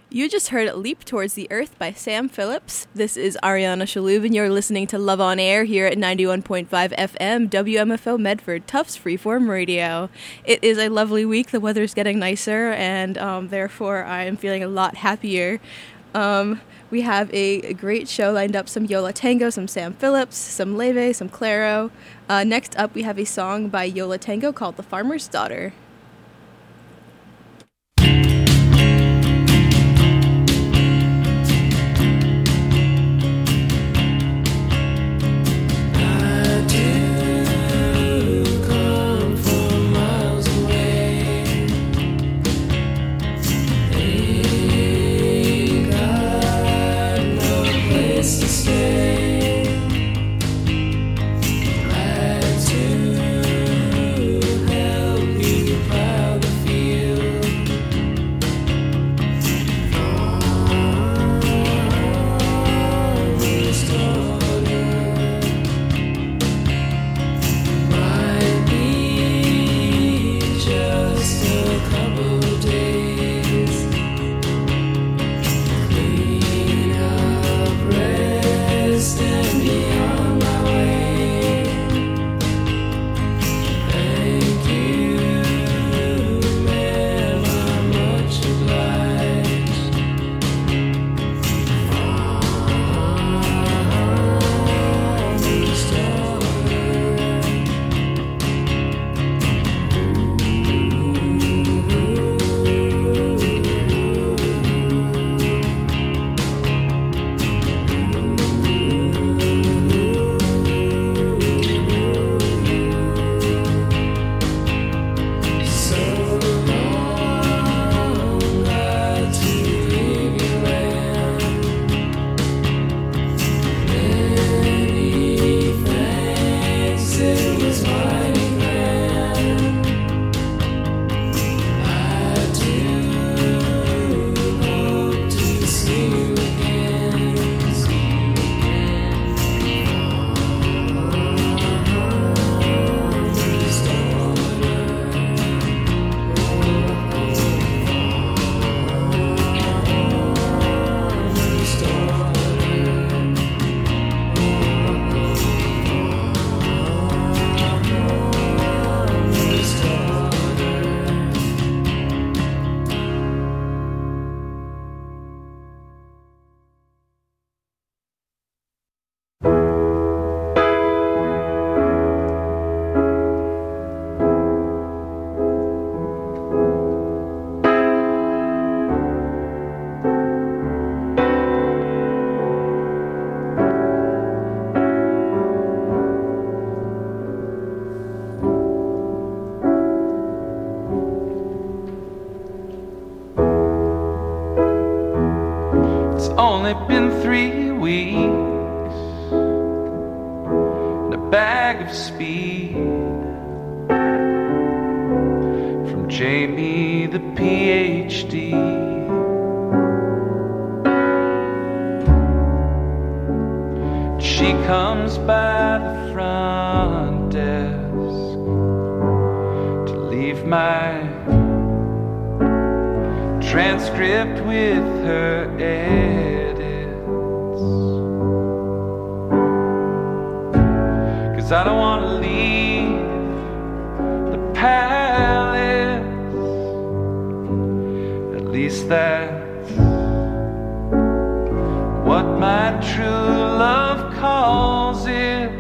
You just heard Leap Towards the Earth by Sam Phillips. This is Ariana Shaloub, and you're listening to Love on Air here at 91.5 FM, WMFO Medford, Tufts Freeform Radio. It is a lovely week. The weather's getting nicer, and therefore I am feeling a lot happier. We have a great show lined up, some Yo La Tengo, some Sam Phillips, some Leve, some Clairo. Next up, we have a song by Yo La Tengo called The Farmer's Daughter. Only been 3 weeks and a bag of speed from Jamie the PhD. She comes by the front desk to leave my transcript with her edits, 'cause I don't want to leave the palace. At least that's what my true love calls it.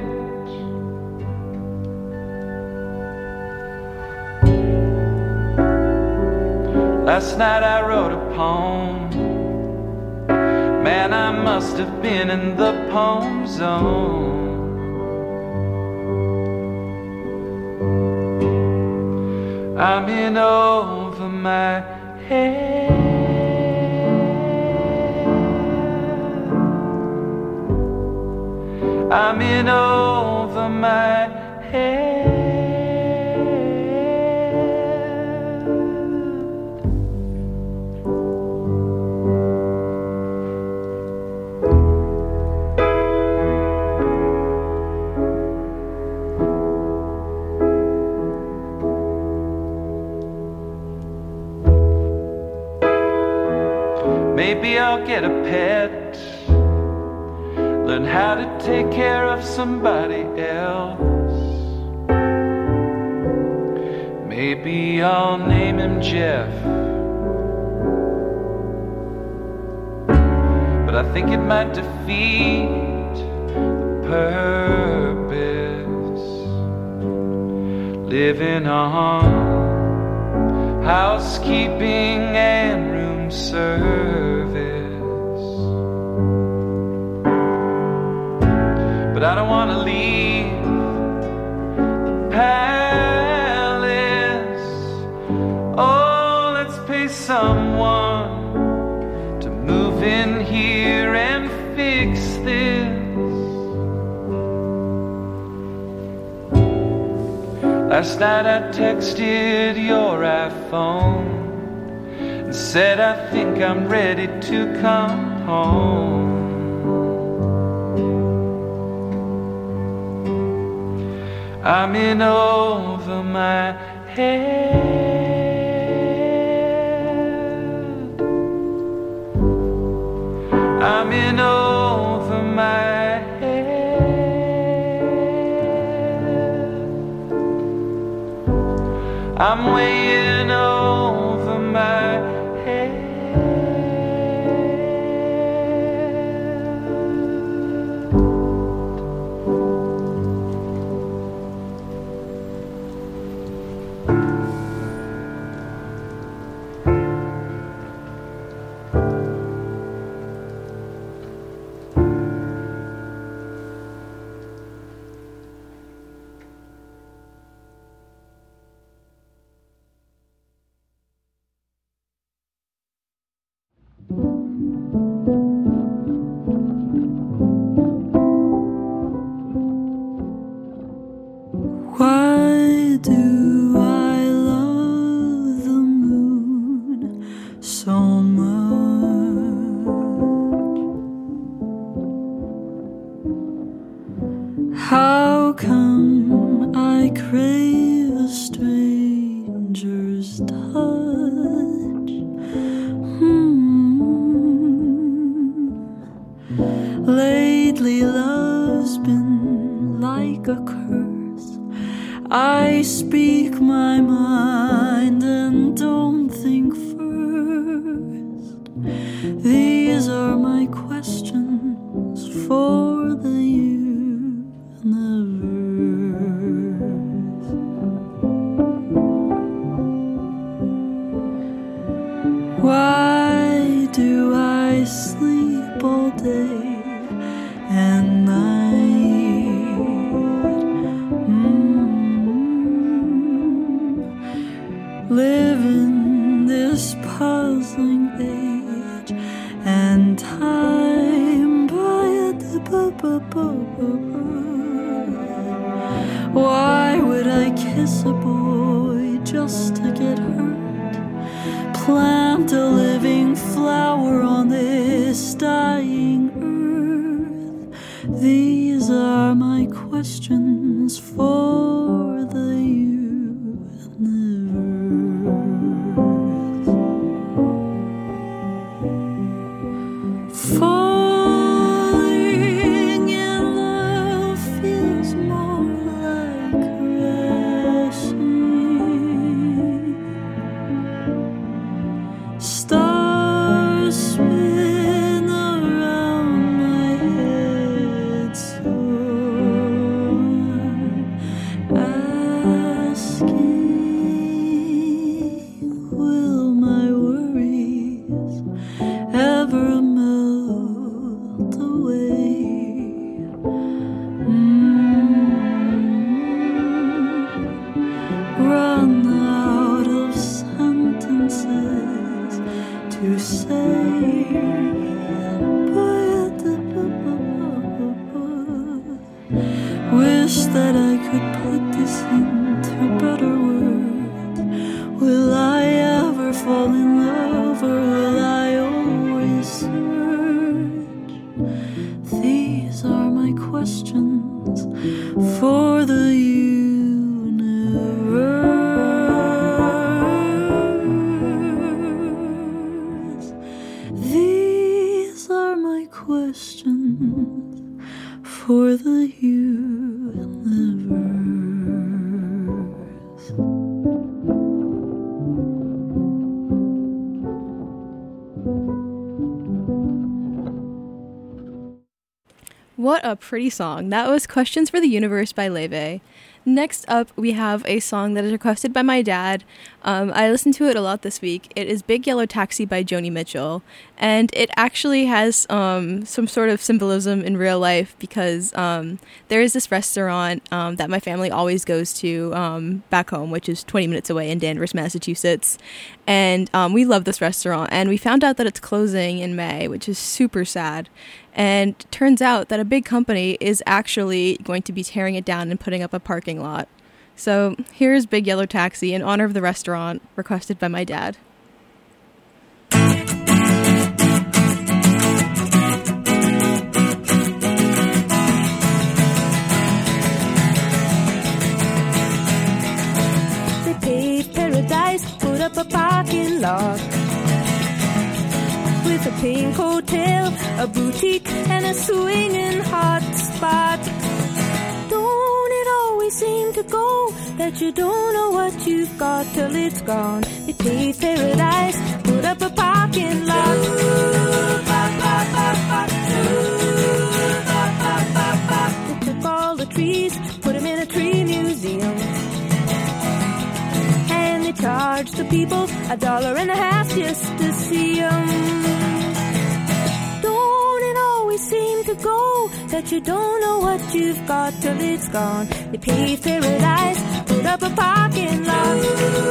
Last night I wrote a poem. Man, I must have been in the poem zone. I'm in over my head. I'm in over my head. Maybe I'll get a pet, learn how to take care of somebody else. Maybe I'll name him Jeff, but I think it might defeat the purpose. Living on housekeeping and room service. But I don't want to leave the palace. Oh, let's pay someone to move in here and fix this. Last night I texted your iPhone and said I think I'm ready to come home. I'm in over my head. I'm in over my head. I'm weighing over my head. Why do I love the moon so much? How come I crave a stranger's touch? Lately love's been like a curse. I speak my mind and don't think first. These are my questions for the universe. Why do I sleep all day and night? Live in this puzzling age and time by the Why would I kiss a boy just to get hurt? Plant a living flower on this dying earth. These are my questions for the falling in love feels more like crashing. Stars spin around my head, so I'm asking, will my worries ever melt These are my questions for the universe. What a pretty song. That was Questions for the Universe by Leve. Next up, we have a song that is requested by my dad. I listened to it a lot this week. It is Big Yellow Taxi by Joni Mitchell. And it actually has some sort of symbolism in real life because there is this restaurant that my family always goes to back home, which is 20 minutes away in Danvers, Massachusetts. And we love this restaurant. And we found out that it's closing in May, which is super sad. And turns out that a big company is actually going to be tearing it down and putting up a parking lot. So here's Big Yellow Taxi in honor of the restaurant, requested by my dad. They paved paradise, put up a parking lot with a pink hotel, a boutique, and a swinging hot spot. Don't it always seem to go that you don't know what you've got till it's gone? They paved paradise, put up a parking lot. They took all the trees, put them in a tree museum, and they charged the people $1.50 just to see them. Seem to go that you don't know what you've got till it's gone. They paved paradise, put up a parking lot.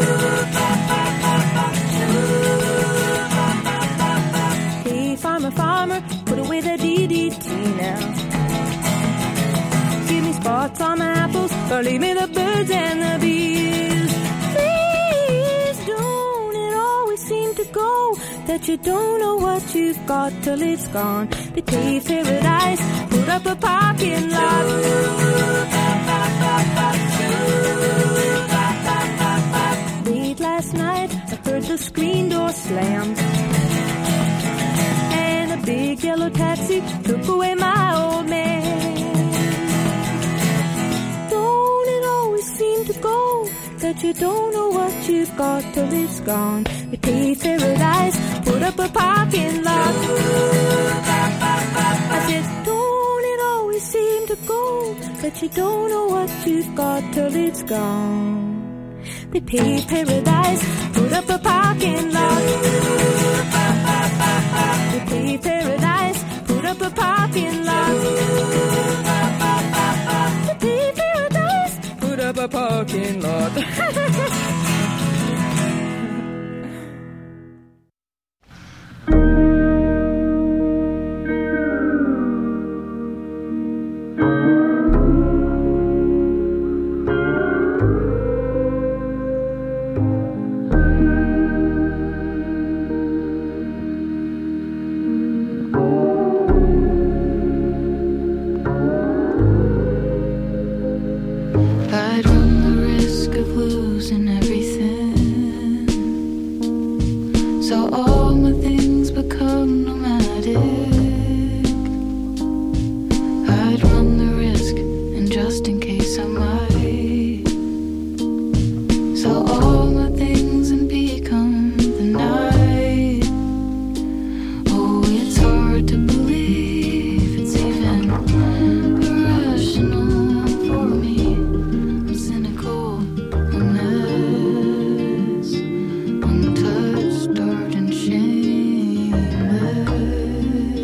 Hey, farmer, farmer, put away the DDT now. Give me spots on my apples, or leave me the birds and the bees. Please don't it always seem to go that you don't know what you've got till it's gone. They paved paradise, put up a parking lot. Late last night, I heard the screen door slam, and a big yellow taxi took away my old man. Don't it always seem to go that you don't know what you've got till it's gone? They paved paradise, put up a parking lot. I said, don't it always seem to go that you don't know what you've got till it's gone? They paved paradise, put up a parking lot. They paved paradise, put up a parking lot. They paved paradise, put up a parking lot. Untouched, dark and shameless.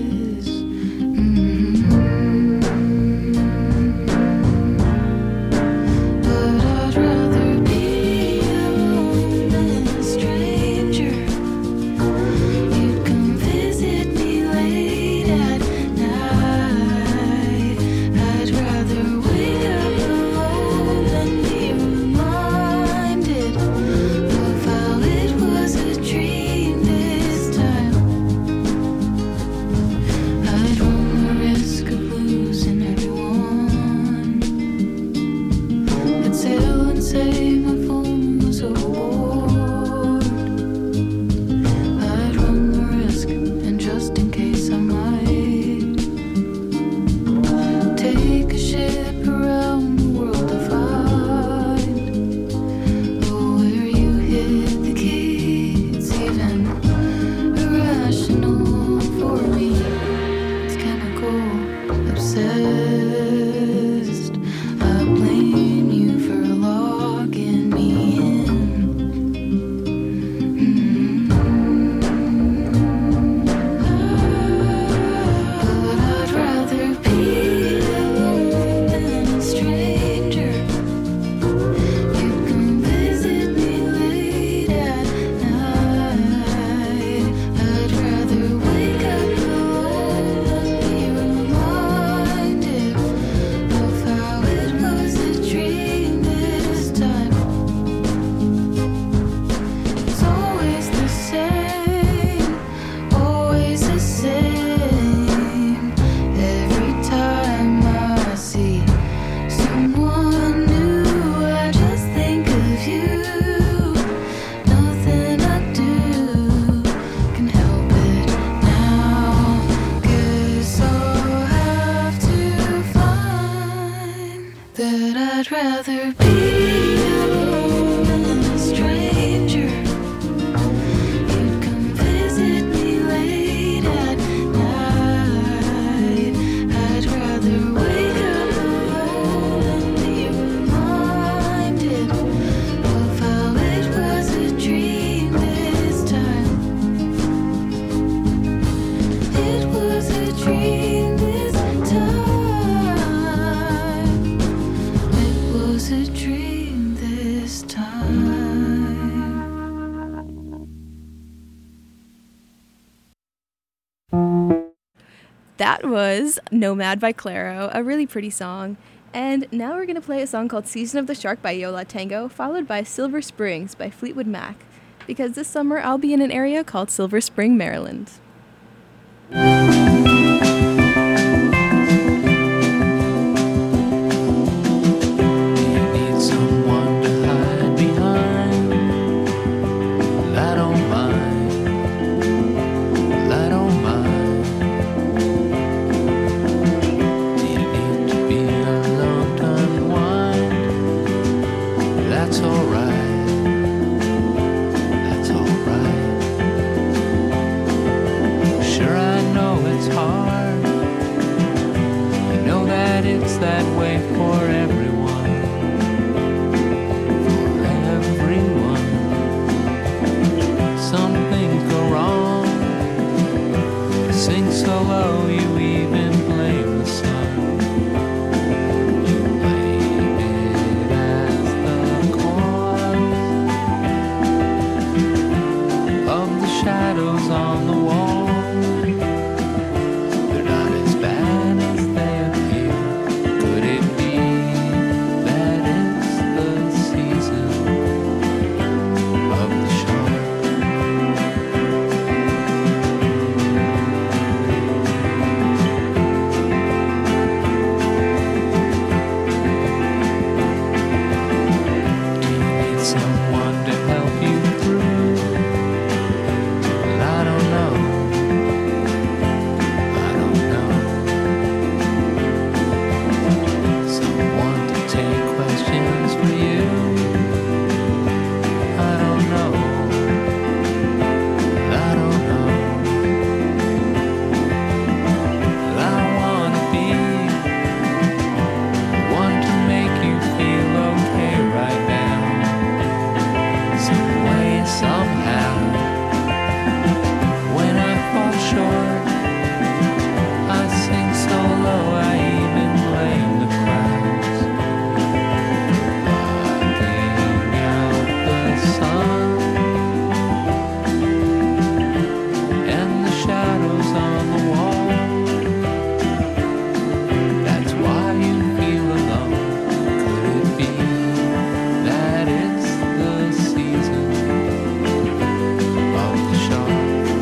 rather be alone than a stranger. You'd come visit me late at night. I'd rather wake up alone and be reminded of how it was a dream this time. It was a dream this time. It was a dream this time. That was Nomad by Clairo, a really pretty song. And now we're going to play a song called Season of the Shark by Yo La Tengo, followed by Silver Springs by Fleetwood Mac, because this summer I'll be in an area called Silver Spring, Maryland. Need someone to hide behind. I don't mind. I don't mind. Need to be alone to unwind. That's alright. That's alright. Sure, I know it's hard. I know that it's that way for everyone. For everyone. Some things go wrong. You sing so low, you even blame the sun. You blame it as the cause of the shadows on the wall. They're not as bad as they appear. Could it be that it's the season of the shark? Do you need someone to help you through? Well, I don't know. I don't know. Someone to take questions for you. I don't know. I don't know. I wanna be the one to make you feel okay right now. Some way, somehow. When I fall short, I sing so low, I even blame the crowds. Blocking out the sun and the shadows on the wall. That's why you feel alone. Could it be that it's the season of the shark?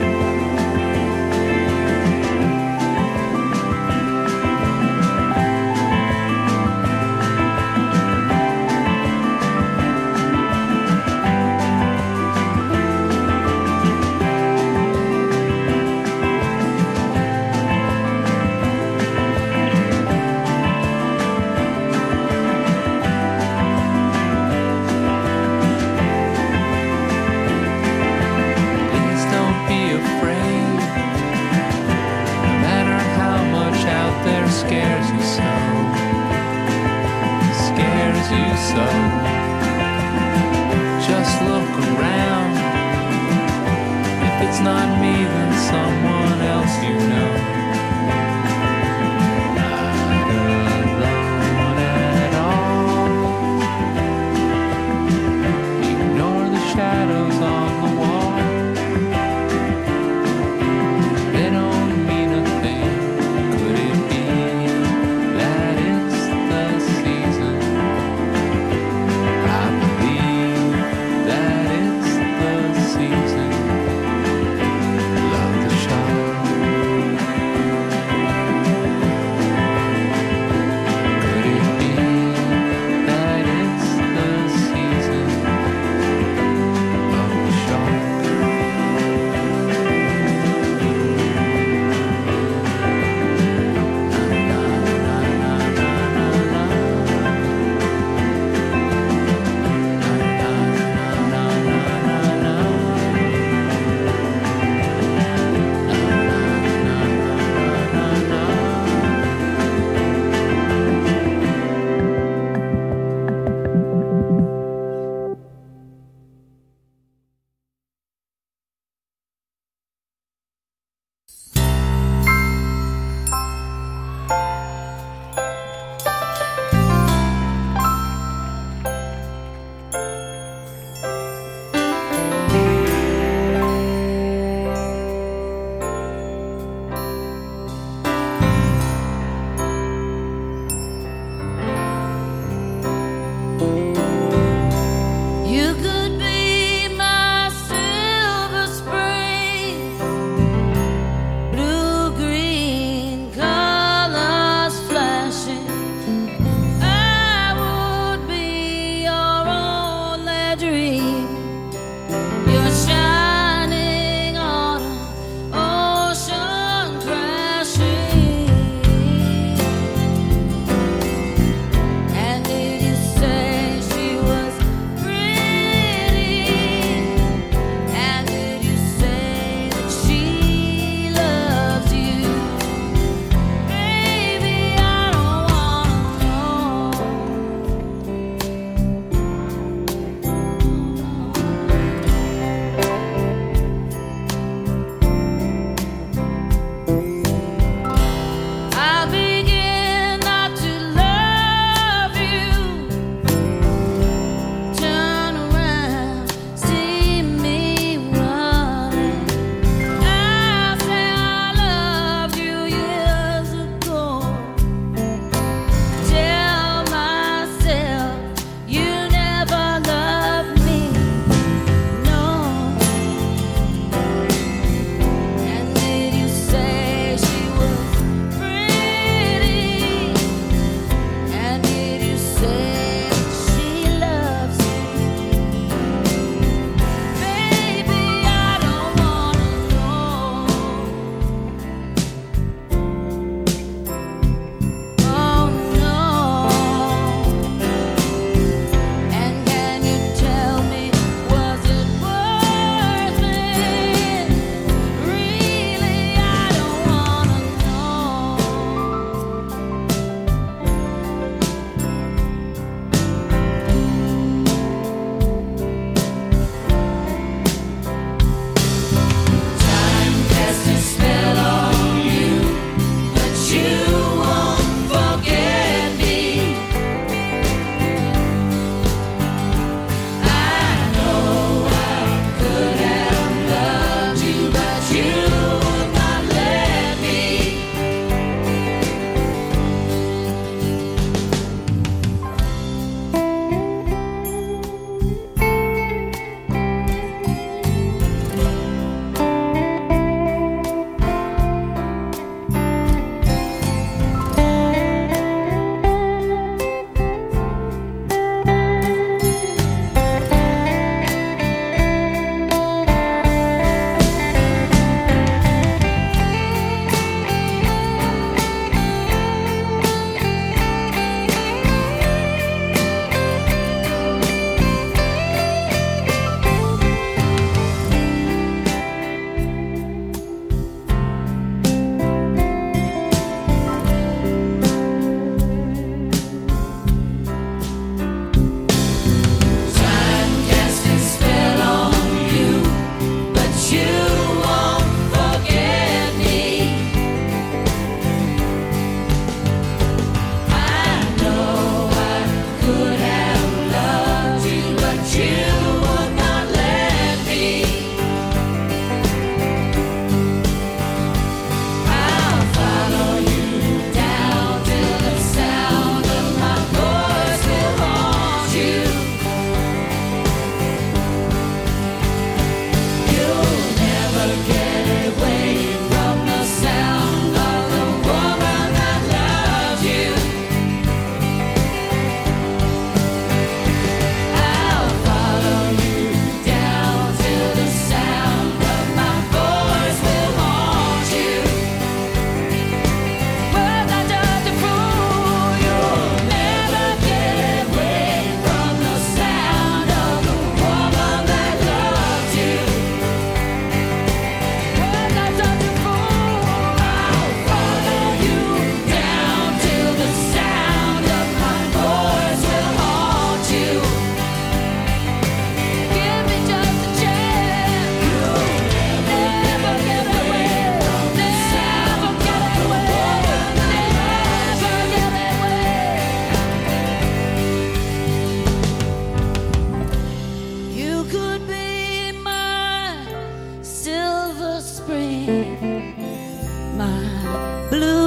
Please don't be afraid. No matter how much out there scares you so. Scares you so. Just look around. If it's not me, then someone else you know. Not alone at all. Ignore the shadows on the wall. They don't mean a thing. Could it be that it's the season? I believe that it's the season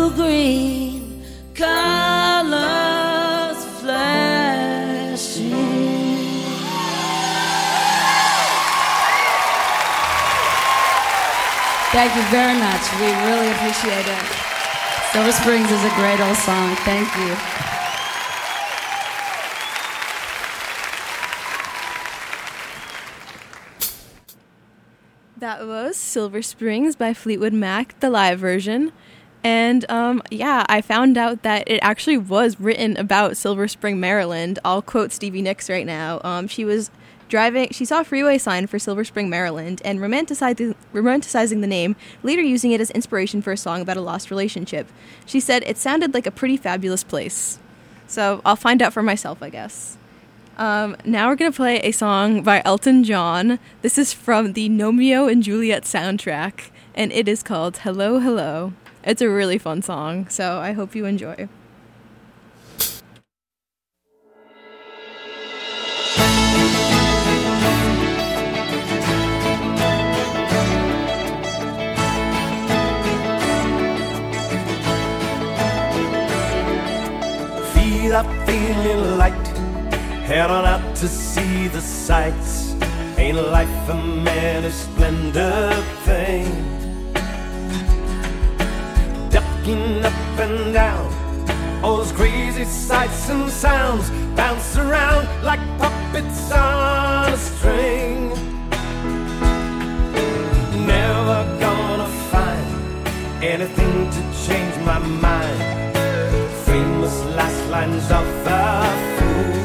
blue green colors flashing. Thank you very much. We really appreciate it. Silver Springs is a great old song. Thank you. That was Silver Springs by Fleetwood Mac, the live version. And yeah, I found out that it actually was written about Silver Spring, Maryland. I'll quote Stevie Nicks right now. She was driving, she saw a freeway sign for Silver Spring, Maryland, and romanticizing the name, later using it as inspiration for a song about a lost relationship. She said it sounded like a pretty fabulous place. So I'll find out for myself, I guess. Now we're going to play a song by Elton John. This is from the Romeo and Juliet soundtrack, and it is called Hello, Hello. It's a really fun song, so I hope you enjoy. Feel up, feeling light. Head on out to see the sights. Ain't life a man a splendid thing? Ducking up and down, all those crazy sights and sounds bounce around like puppets on a string. Never gonna find anything to change my mind. Famous last lines of the fool.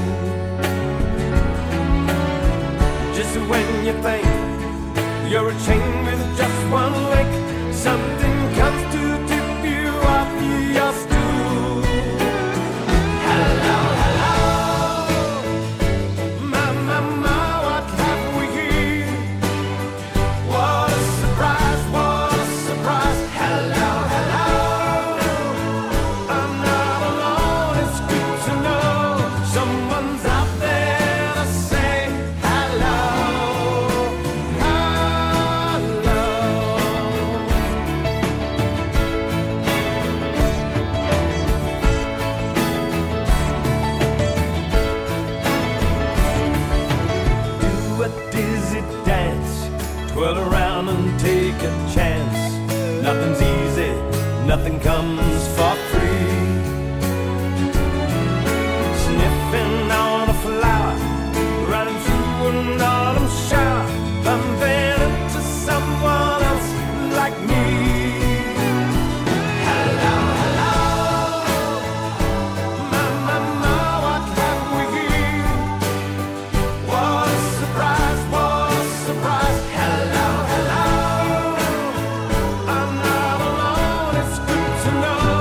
Just when you think you're a chain with just one link, something comes to tip you off your stool. Hello, hello, my, what have we here? What a surprise, what a surprise. Hello, hello, I'm not alone, it's good to know someone's out there to say hello, hello. Do a dizzy dance, twirl around and take a chance. Nothing's easy, nothing comes for free. Sniffing on a flower, running through an autumn shower, bumping into someone else like me. Hello, hello, my, what have we here? What a surprise, what a surprise. Hello, hello, I'm not alone, it's good to know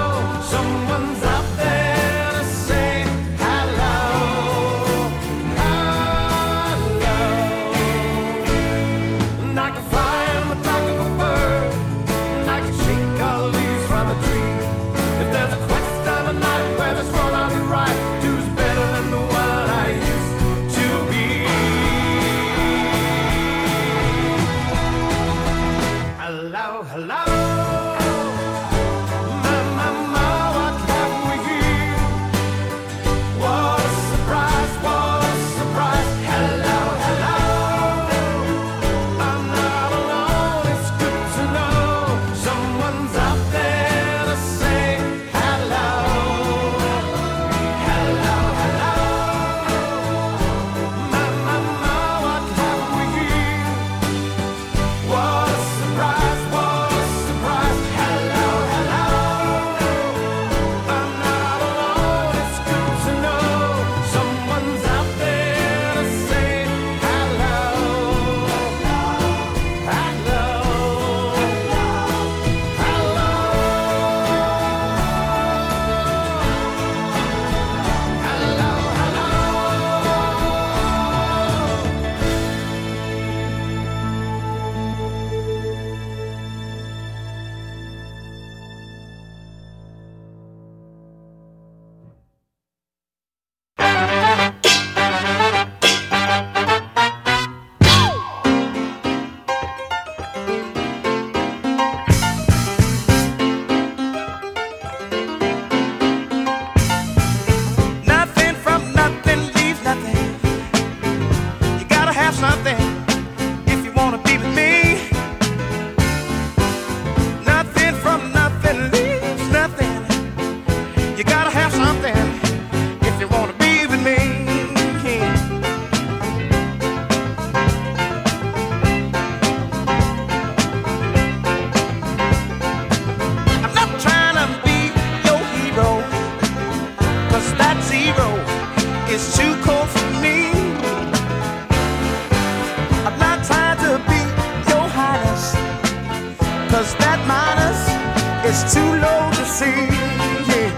know to see. Yeah.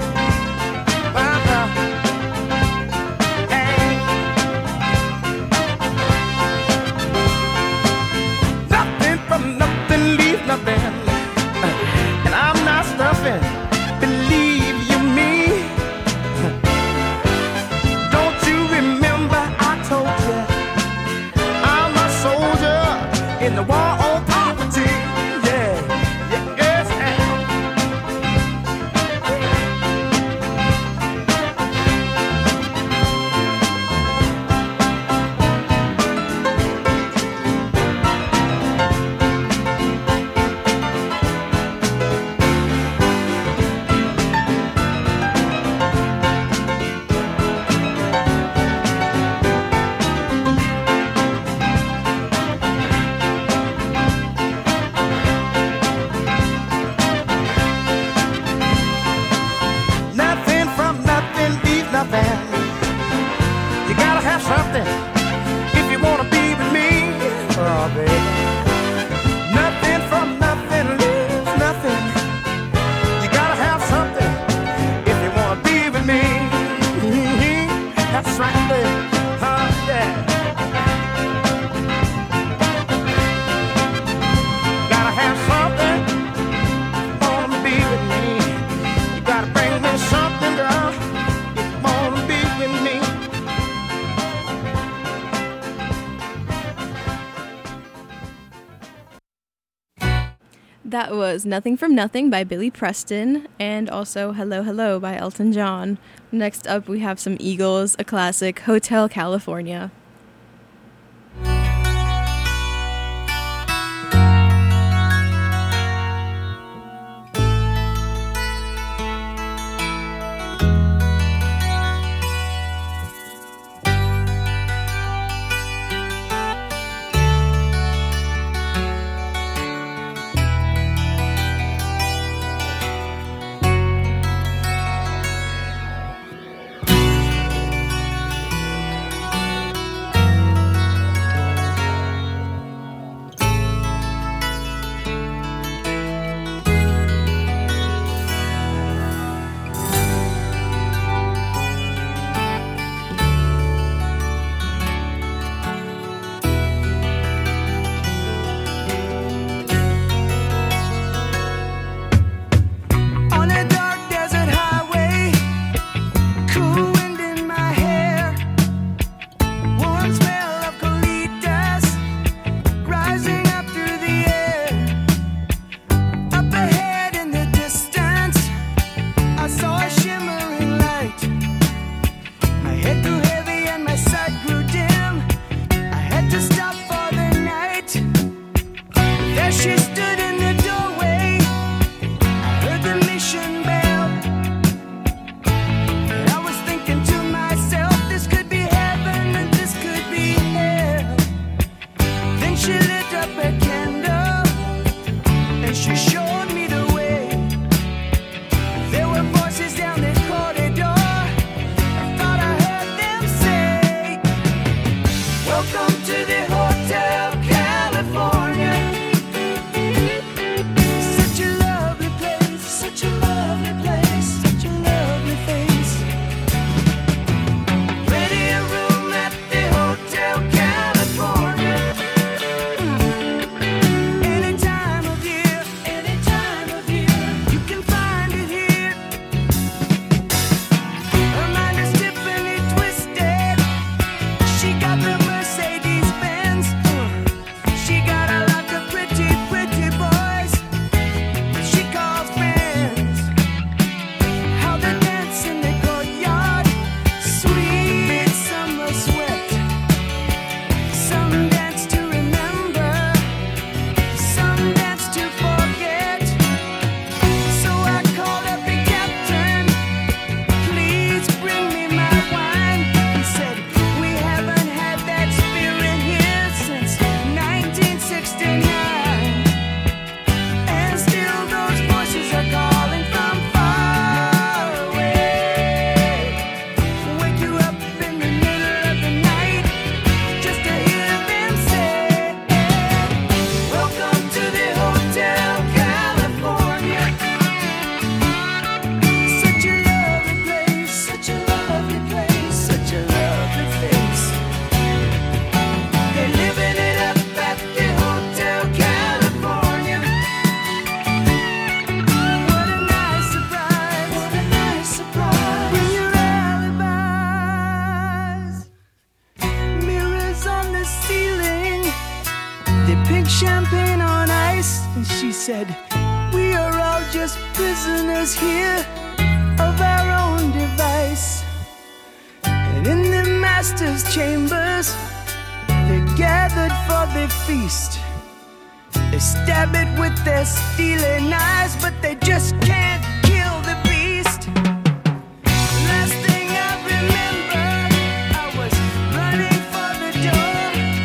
Hey. Nothing from nothing leaves nothing. And I'm not stuffing. Believe you me. Don't you remember I told you I'm a soldier in the war on poverty. Yeah, yeah, yes, nothing from nothing leaves nothing. You gotta have something if you wanna be with me. Oh, baby. Nothing from nothing leaves nothing. You gotta have something if you wanna be with me. That's right, baby. Yeah. Gotta have something. Wanna be with me. You gotta bring me something, girl. If you wanna be with me. That was Nothing from Nothing by Billy Preston and also Hello Hello by Elton John. Next up, we have some Eagles, a classic, Hotel California. On a dark desert highway, cool wind in my hair, warm smell of colitas rising up through the air. Up ahead in the distance, I saw a shimmering light. My head grew heavy and my sight grew dim. I had to stop for the night. There she stood in the doorway. Heard the mission bell. And I was thinking to myself, this could be heaven and this could be hell. Then she lit up a candle and she showed me the way. There were voices down the corridor. I thought I heard them say, welcome to the Hotel California. Such a lovely place, such a lovely prisoners here of our own device. And in the master's chambers, they're gathered for their feast. They stab it with their steely knives, but they just can't kill the beast. Last thing I remember, I was running for the door.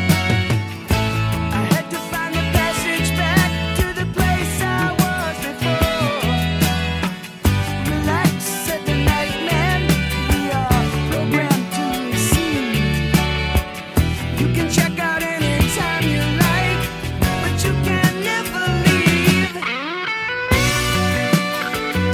I had to find the passage back to the place I was before. Relax, said the nightman, we are programmed to receive. You can check out anytime you like, but you can never leave.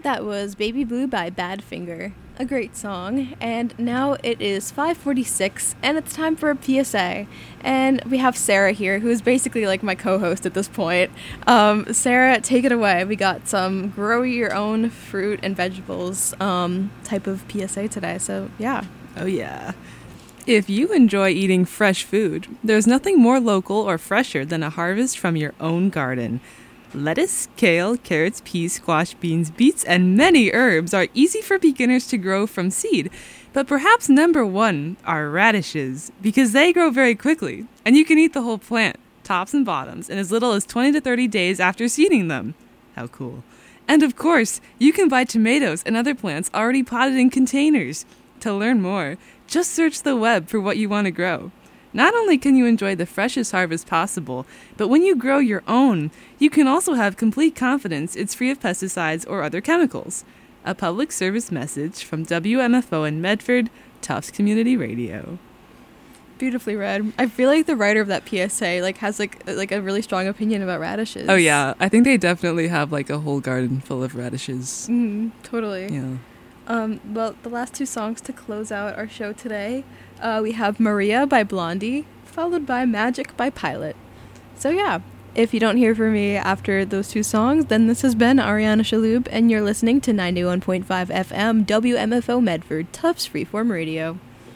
That was Baby Blue by Badfinger. A great song. And now it is 5:46 and it's time for a PSA. And we have Sarah here, who is basically like my co-host at this point. Sarah, take it away. We got some grow your own fruit and vegetables type of PSA today. So yeah. Oh yeah. If you enjoy eating fresh food, there's nothing more local or fresher than a harvest from your own garden. Lettuce, kale, carrots, peas, squash, beans, beets, and many herbs are easy for beginners to grow from seed. But perhaps number one are radishes, because they grow very quickly, and you can eat the whole plant, tops and bottoms, in as little as 20 to 30 days after seeding them. How cool. And of course, you can buy tomatoes and other plants already potted in containers. To learn more, just search the web for what you want to grow. Not only can you enjoy the freshest harvest possible, but when you grow your own, you can also have complete confidence it's free of pesticides or other chemicals. A public service message from WMFO in Medford, Tufts Community Radio. Beautifully read. I feel like the writer of that PSA has a really strong opinion about radishes. Oh yeah, I think they definitely have like a whole garden full of radishes. Totally. Yeah. Well, the last two songs to close out our show today, we have Maria by Blondie, followed by Magic by Pilot. So yeah, if you don't hear from me after those two songs, then this has been Ariana Shaloub, and you're listening to 91.5 FM WMFO Medford, Tufts Freeform Radio.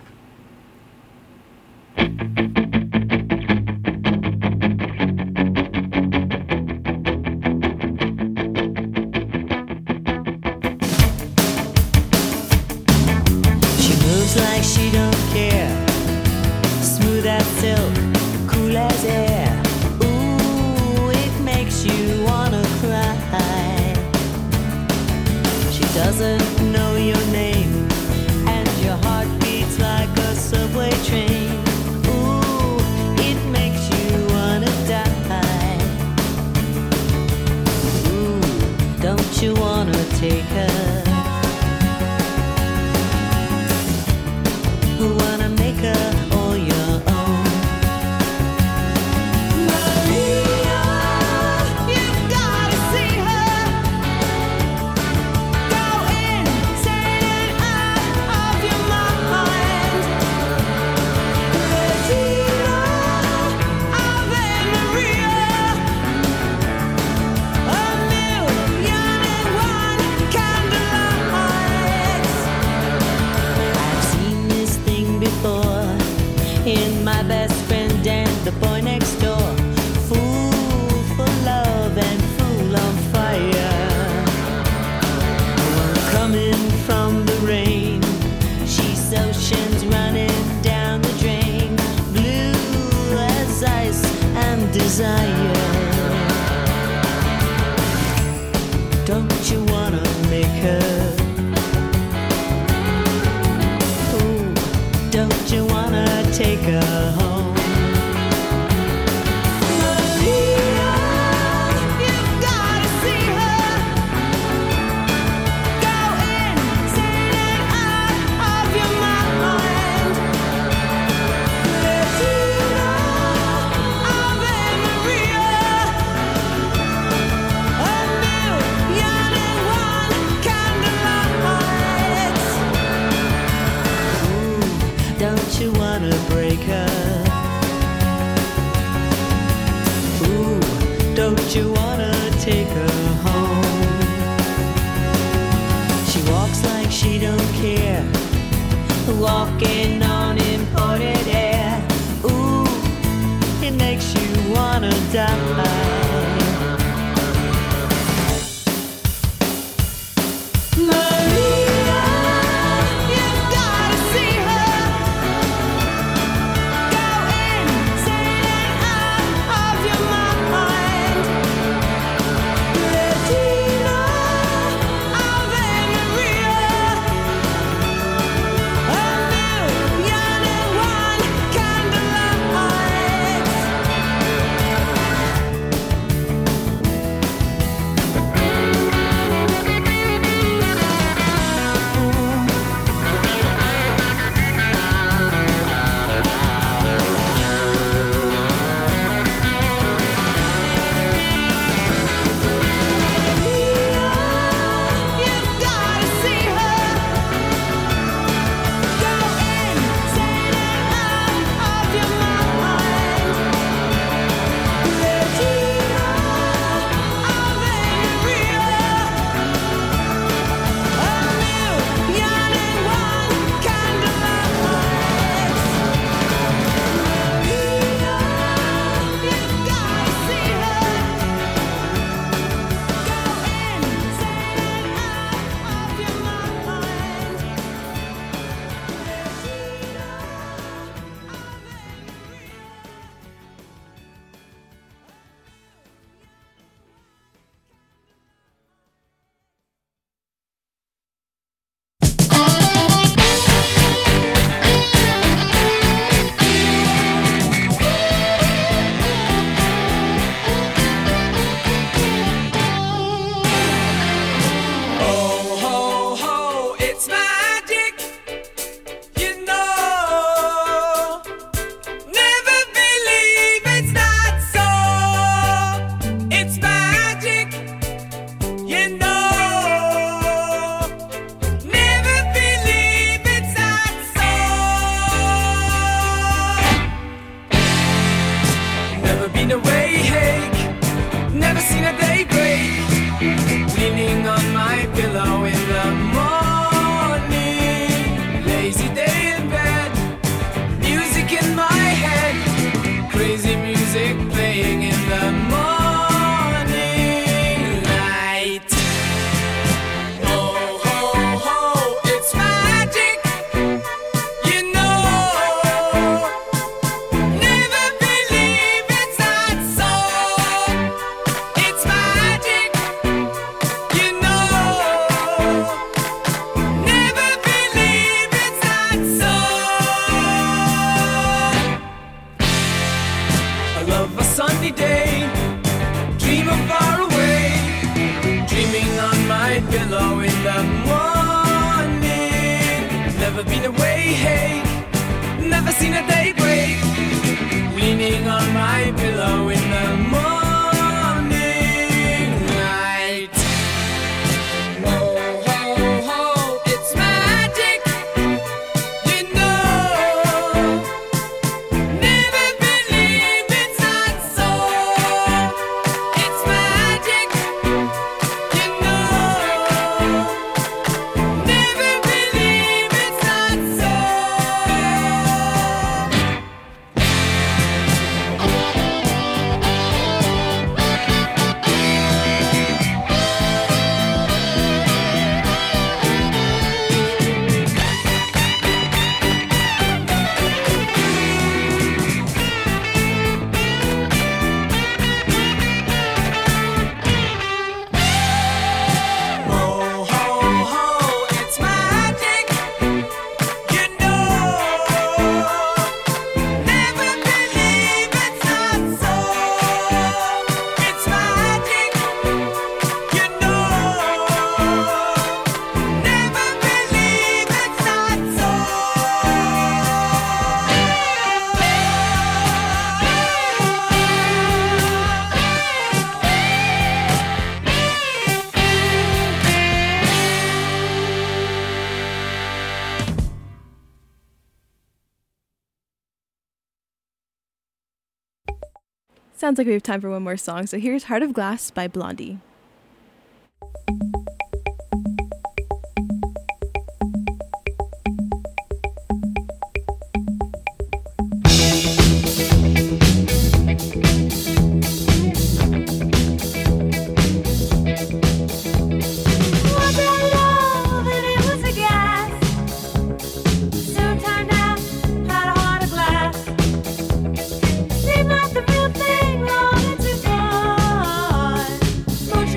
Like she don't care, smooth as silk, cool as air. Ooh, it makes you wanna cry. She doesn't know your name, and your heart beats like a subway train. Ooh, it makes you wanna die. Ooh, don't you wanna take her? Who wanna make her all your own? Maria, you've gotta see her. Go insane and out of your mind. Regina, Ave Maria. A million and one candlelights. I've seen this thing before in my best friend and the boy next door. Fool for love and fool on fire. One coming from the rain, she's oceans running down the drain. Blue as ice and desire. Don't you wanna make her? Don't you wanna take her home? Maria, you've gotta see her. Go insane and out of your mind. Regina, Ave Maria. A million and one candlelights. Don't you wanna break her? Ooh, don't you wanna take her home? She walks like she don't care, walking on imported air. Ooh, it makes you wanna die. Maria, you've gotta see her. Go insane and out of your mind. Regina, Ave Maria. A million and one candlelights. pillow in the morning. Lazy day in bed, music in my head, crazy music playing in the morning light. Ho, ho, ho, it's magic, you know. Never believe it's not so. It's magic, you know. Never believe it's not so. I love a sunny day, dream of far away, dreaming on my pillow in the morning. Never been away, hey, never seen a day break, leaning on my pillow in the morning light. Ho, ho, ho, it's magic, you know. Never believe it's not so. It's magic, you know. Never believe it's not so. Ho, ho, ho, it's magic, you know. Never believe it's not so. It's magic, you know. Never believe it's not so. Sounds like we have time for one more song, so here's Heart of Glass by Blondie. What I love, and it was a gas. Soon turned out, had a heart of glass. Seemed like the real thing, long into gone.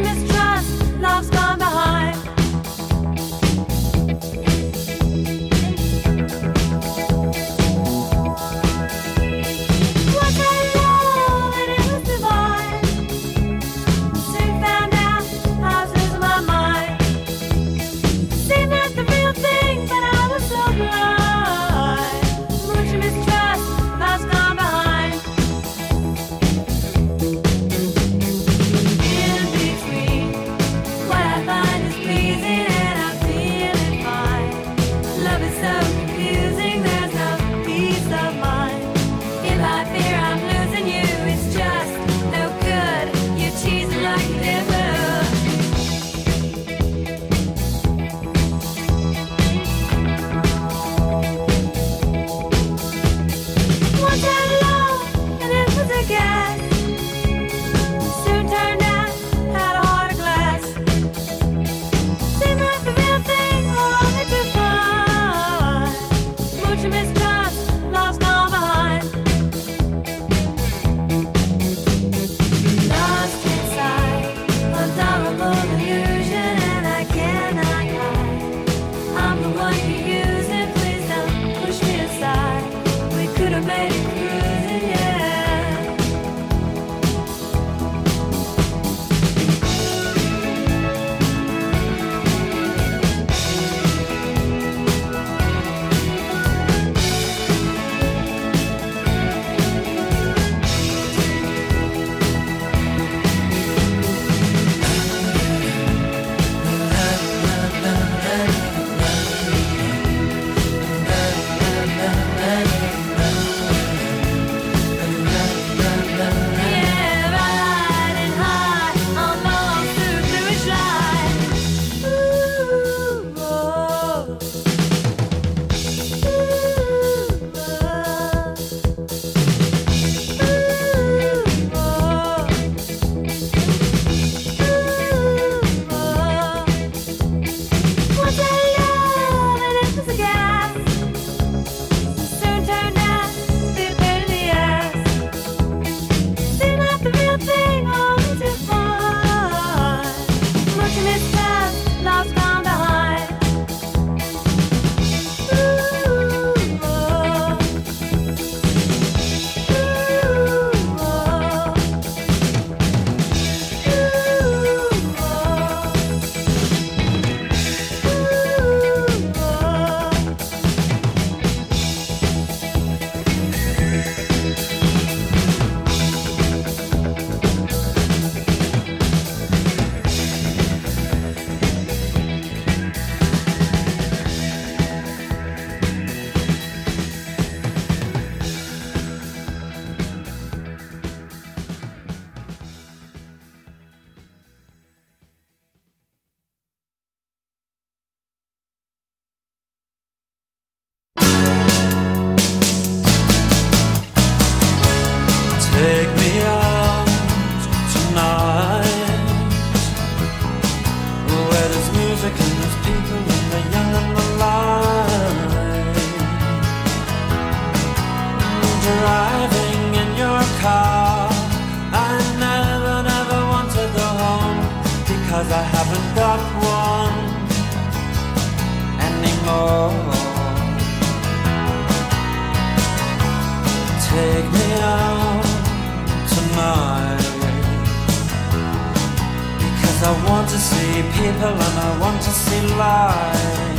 because I haven't got one anymore. Take me out tonight, because I want to see people and I want to see light.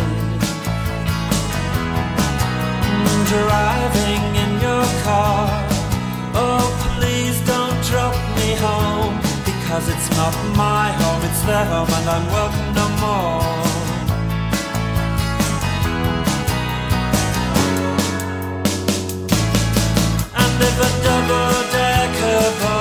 Driving in your car, oh please don't drop me home, because it's not my home, it's their home and I'm welcome no more. And if a double